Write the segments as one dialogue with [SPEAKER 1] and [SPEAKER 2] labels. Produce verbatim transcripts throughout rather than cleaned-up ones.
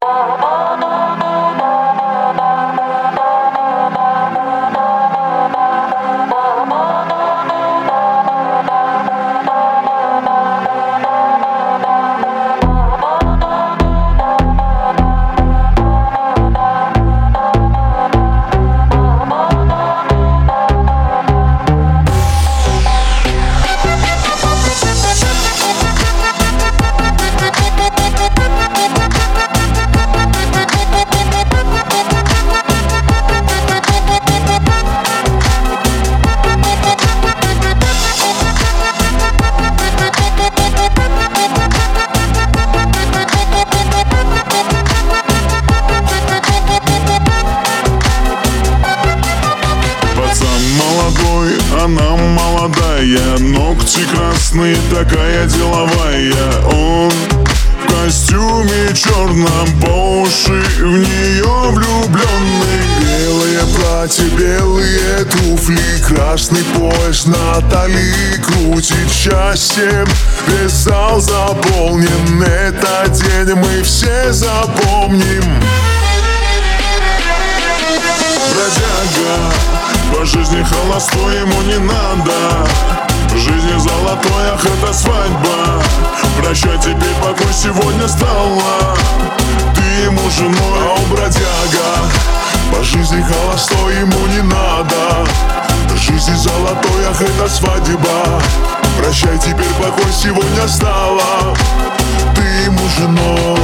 [SPEAKER 1] Она молодая, ногти красные, такая деловая. Он в костюме черном, по уши в нее влюбленный.
[SPEAKER 2] Белое платье, белые туфли, красный пояс на талии крутит счастьем. Весь зал заполнен, этот день мы все запомним.
[SPEAKER 1] Бродяга, по жизни холостой, ему не надо. В жизни золотой, ах, это свадьба. Прощай, теперь покой сегодня стала. Ты ему женой,
[SPEAKER 2] а он бродяга. По жизни холостой, ему не надо. В жизни золотой, ах, это свадьба. Прощай, теперь покой сегодня стала. Ты ему женой.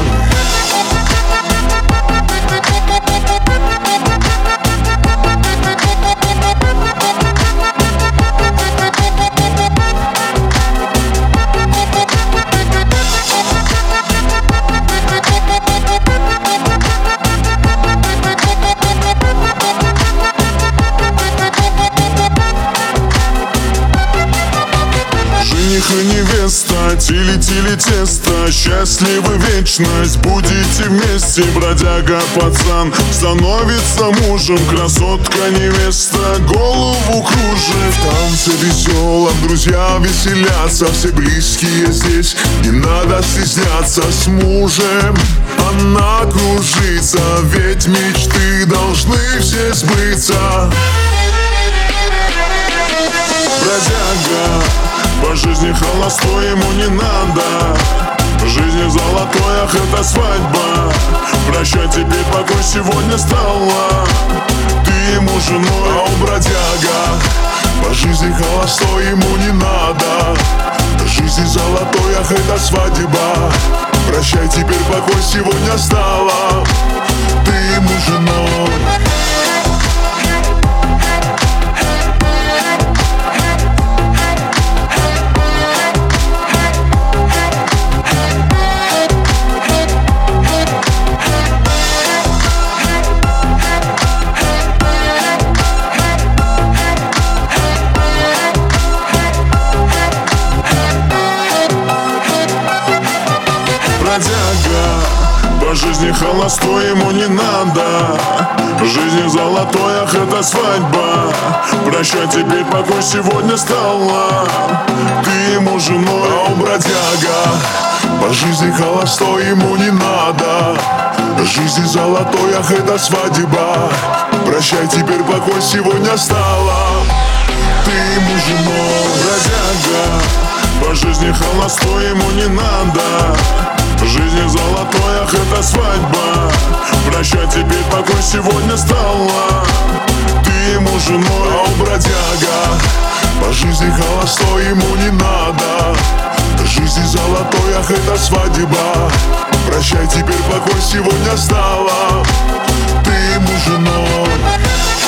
[SPEAKER 1] Жених и невеста, тили-тили тесто, счастливы вечность, будете вместе. Бродяга пацан становится мужем, красотка невеста голову кружит.
[SPEAKER 2] В танце веселом друзья веселятся, все близкие здесь, не надо стесняться. С мужем она кружится, ведь мечты должны все сбыться.
[SPEAKER 1] Бродяга, по жизни холостой, ему не надо. В жизни золотой, ах, это свадьба. Прощай, теперь покой сегодня стала. Ты ему женой,
[SPEAKER 2] а он бродяга. По жизни холостой, ему не надо. В жизни золотой, ах, это свадьба. Прощай, теперь покой сегодня стала. Ты ему женой.
[SPEAKER 1] Бродяга, по жизни холостой, ему не надо. В жизни золотой, ах, это свадьба. Прощай, теперь покой сегодня стала. Ты ему женой,
[SPEAKER 2] а он бродяга. По жизни холостой, ему не надо. В жизни золотой, ах, это свадьба. Прощай, теперь покой сегодня стала. Ты ему женой.
[SPEAKER 1] Бродяга, по жизни холостой, ему не надо. В жизни золотой, ах, это свадьба. Прощай, теперь покой сегодня стала. Ты ему женой,
[SPEAKER 2] а он бродяга. По жизни холостой, ему не надо. В жизни золотой, ах, это свадьба. Прощай, теперь покой сегодня стала. Ты ему женой.